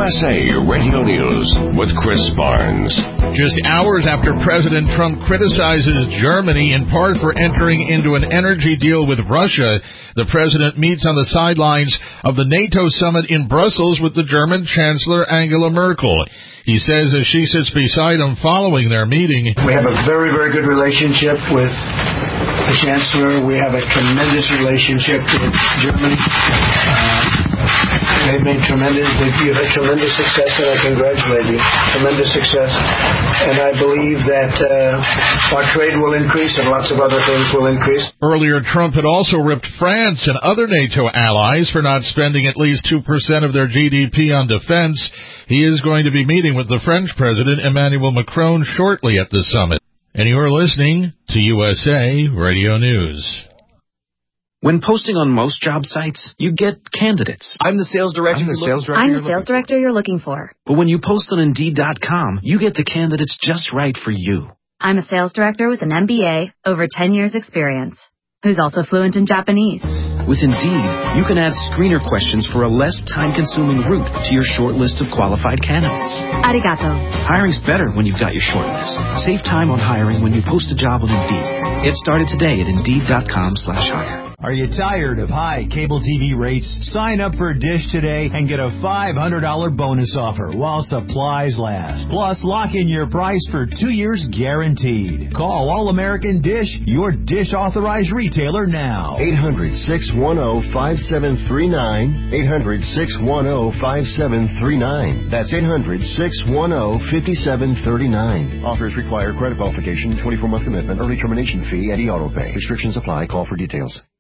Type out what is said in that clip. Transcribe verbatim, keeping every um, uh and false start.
S A Radio News with Chris Barnes. Just hours after President Trump criticizes Germany in part for entering into an energy deal with Russia, the president meets on the sidelines of the NATO summit in Brussels with the German Chancellor Angela Merkel. He says as she sits beside him following their meeting, "We have a very, very good relationship with the Chancellor. We have a tremendous relationship with Germany. Uh, they've made tremendous, they've had tremendous success, and I congratulate you. Tremendous success. And I believe that uh, our trade will increase and lots of other things will increase." Earlier, Trump had also ripped France and other NATO allies for not spending at least two percent of their G D P on defense. He is going to be meeting with the French President Emmanuel Macron shortly at the summit. And you're listening to U S A Radio News. When posting on most job sites, you get candidates. I'm the sales director. I'm the sales director. I'm the sales director you're looking for. But when you post on Indeed dot com, you get the candidates just right for you. I'm a sales director with an M B A, over ten years experience, who's also fluent in Japanese. With Indeed, you can add screener questions for a less time-consuming route to your short list of qualified candidates. Arigato. Hiring's better when you've got your short list. Save time on hiring when you post a job on Indeed. Get started today at Indeed dot com slash hire. Are you tired of high cable T V rates? Sign up for Dish today and get a five hundred dollars bonus offer while supplies last. Plus, lock in your price for two years guaranteed. Call All-American Dish, your Dish authorized retailer now. eight hundred, six one zero, five seven three nine. eight hundred, six one zero, five seven three nine. That's eight hundred, six one zero, five seven three nine. Offers require credit qualification, twenty-four month commitment, early termination fee, and e-auto pay. Restrictions apply. Call for details.